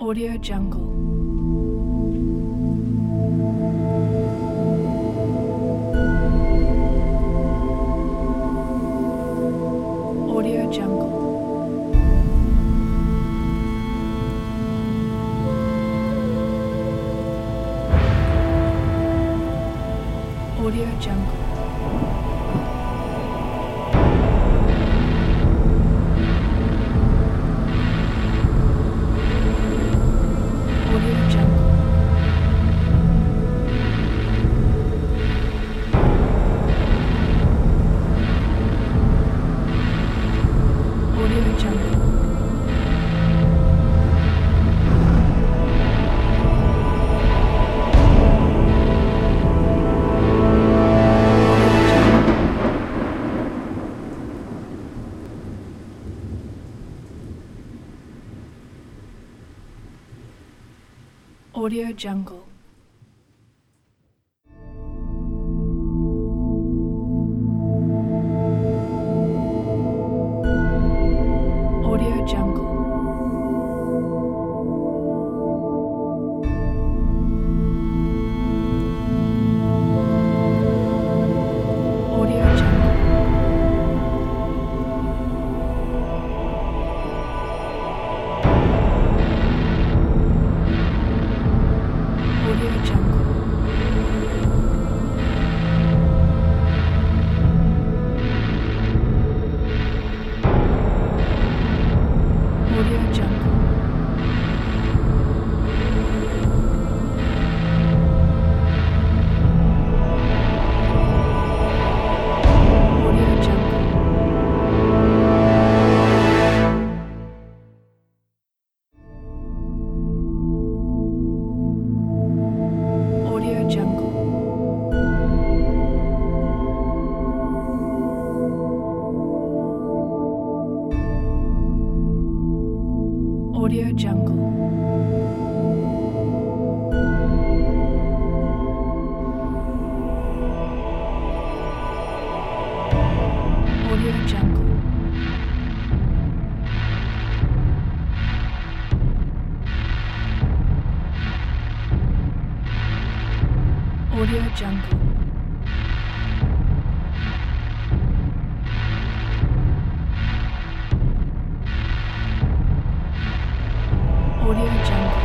Audio Jungle. Audio Jungle. Audio Jungle. Audio Jungle. Audio Jungle. Audio Jungle. Audio Jungle. Audio Jungle. Audio Jungle. Audio Jungle. Audio Jungle. Audio Jungle. Audio Jungle. Audio Jungle. Audio Jungle. Audio Jungle.